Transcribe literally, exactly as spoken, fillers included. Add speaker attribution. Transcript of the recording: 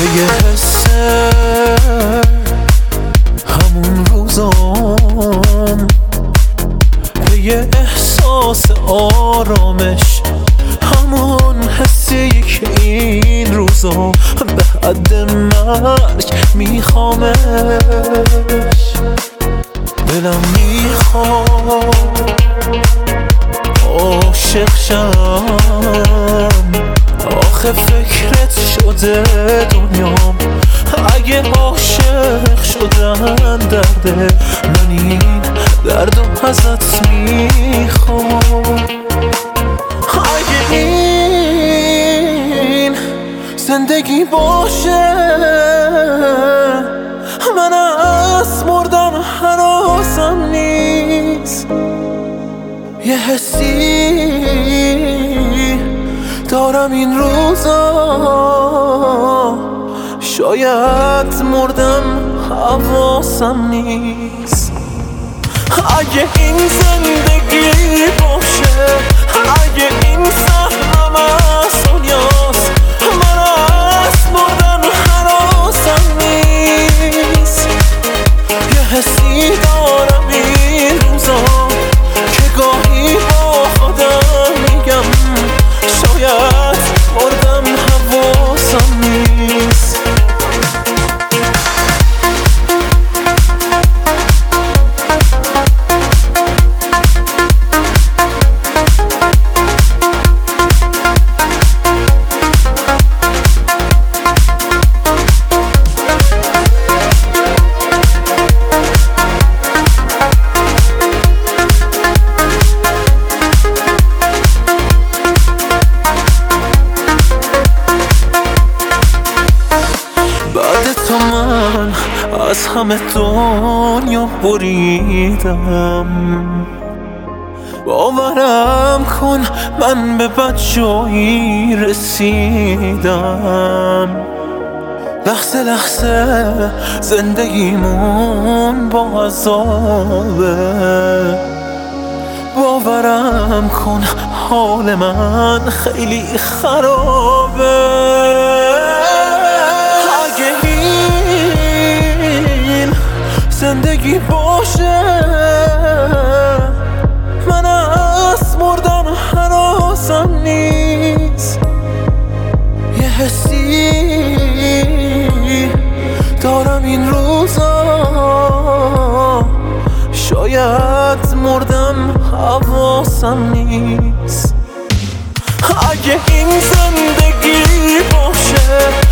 Speaker 1: یه حسه همون روزام، به یه احساس آرامش، همون حسی که این روزا به حد مرگ میخوامش. دلم میخواد عاشق شم، آخه فکرت شده دنیام. اگه عاشق شدن درده، من این دردو ازت میخوام. اگه این زندگی باشه، من از مردن هنوزم نیست. یه حسی دارم این روزا، شاید مردم حواسم نیست. اگه این زندگی باشه، اگه این سهمم از دنیاست، من از مردن هنوزم نیست. یه حسی دارم این روزا که گاهی با خودم میگم، شاید مردم حواسم نیست. از همه دنیا بریدم، باورم کن من به بد جایی رسیدم. لحظه لحظه زندگیمون با عذابه، باورم کن حال من خیلی خرابه. زندگی باشه، من از مردن هنوزم نیست. یه حسی دارم این روزا، شاید مردم حواسم نیست. اگه این زندگی باشه،